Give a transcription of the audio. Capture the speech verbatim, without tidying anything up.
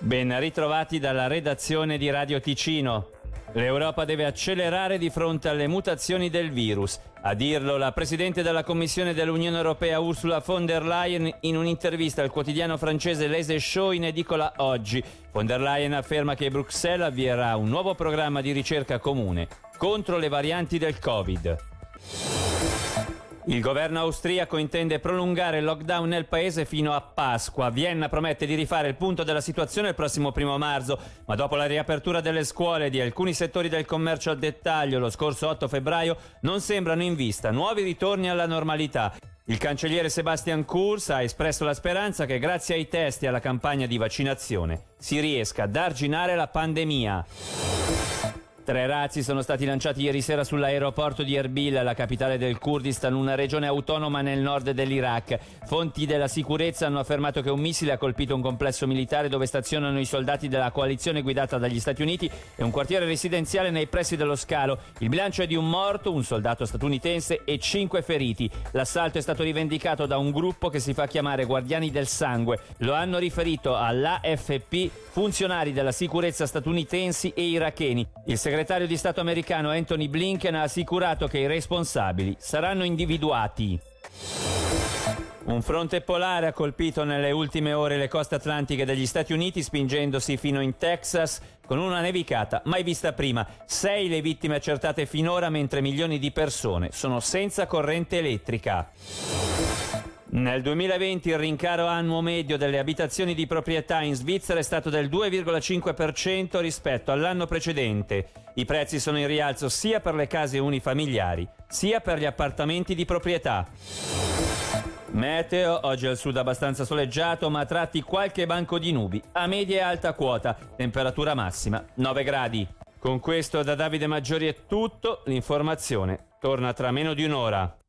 Ben ritrovati dalla redazione di Radio Ticino. L'Europa deve accelerare di fronte alle mutazioni del virus. A dirlo la Presidente della Commissione dell'Unione Europea Ursula von der Leyen in un'intervista al quotidiano francese Les Echos in edicola oggi. Von der Leyen afferma che Bruxelles avvierà un nuovo programma di ricerca comune contro le varianti del Covid. Il governo austriaco intende prolungare il lockdown nel paese fino a Pasqua. Vienna promette di rifare il punto della situazione il prossimo primo marzo, ma dopo la riapertura delle scuole e di alcuni settori del commercio al dettaglio lo scorso otto febbraio non sembrano in vista nuovi ritorni alla normalità. Il cancelliere Sebastian Kurz ha espresso la speranza che grazie ai test e alla campagna di vaccinazione si riesca ad arginare la pandemia. Tre razzi sono stati lanciati ieri sera sull'aeroporto di Erbil, la capitale del Kurdistan, una regione autonoma nel nord dell'Iraq. Fonti della sicurezza hanno affermato che un missile ha colpito un complesso militare dove stazionano i soldati della coalizione guidata dagli Stati Uniti e un quartiere residenziale nei pressi dello scalo. Il bilancio è di un morto, un soldato statunitense e cinque feriti. L'assalto è stato rivendicato da un gruppo che si fa chiamare Guardiani del Sangue. Lo hanno riferito all'A F P funzionari della sicurezza statunitensi e iracheni. Il segretario di Stato americano Anthony Blinken ha assicurato che i responsabili saranno individuati. Un fronte polare ha colpito nelle ultime ore le coste atlantiche degli Stati Uniti, spingendosi fino in Texas con una nevicata mai vista prima. Sei le vittime accertate finora, mentre milioni di persone sono senza corrente elettrica. Nel duemilaventi il rincaro annuo medio delle abitazioni di proprietà in Svizzera è stato del due virgola cinque per cento rispetto all'anno precedente. I prezzi sono in rialzo sia per le case unifamiliari, sia per gli appartamenti di proprietà. Meteo, oggi al sud abbastanza soleggiato, ma a tratti qualche banco di nubi, a media e alta quota, temperatura massima nove gradi. Con questo da Davide Maggiori è tutto, l'informazione torna tra meno di un'ora.